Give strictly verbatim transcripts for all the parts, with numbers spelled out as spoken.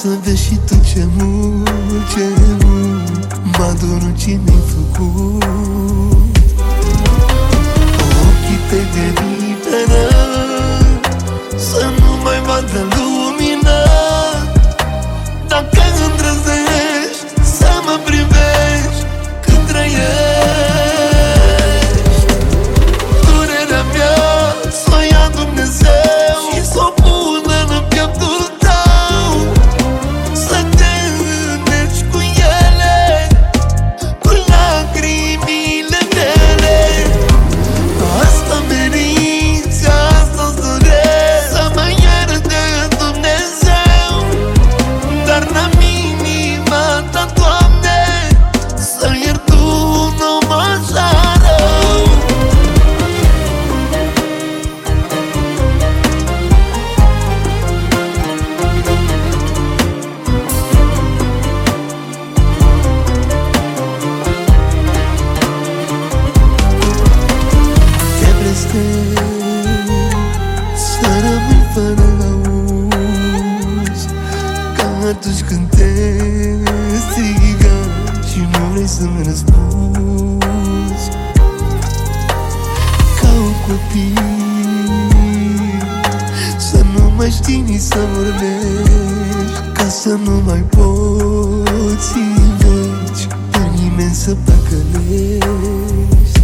să vezi și tu ce mult, ce mult m-a durut ce mi-ai făcut. Ochii tăi de liberă să nu mai vadă lumina. Dacă îndrăznești să mă privești când trăiești, durerea mea s-o ia Dumnezeu și s-o pună în pieptul tău, să te înneci cu ele, cu lacrimile mele. Asta meriți, asta-ți doresc, să mă ierte Dumnezeu, dar n-am inima ta, Doamne, să-l iert Tu un om așa rău. Te blestem să rămâi fără auz, ca atunci când te strigă și nu vrei să-mi răspunzi. Ca un copil să nu mai știi nici să vorbești, ca să nu mai poți înveți pe nimeni să păcălești.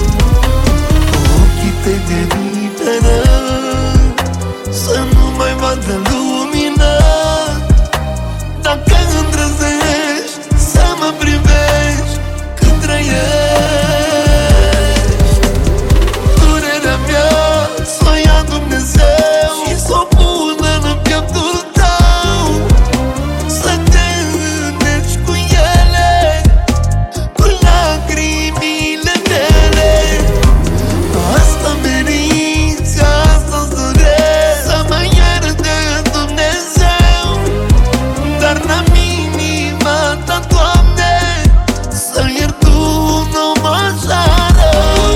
Ochii tăi de liberă să nu mai vadă lumina. Dacă îndrăznești să mă privești când trăiești, durerea mea s-o ia Dumnezeu și s-o pună în pieptul tău, să te înneci cu ele, cu lacrimile mele. Asta meriți, asta-ți doresc, să mă ierte Dumnezeu, dar n-am inima ta, Doamne, să-l iert Tu un om așa rău.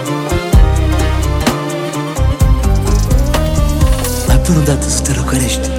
Mai pun o dată să te răcărești.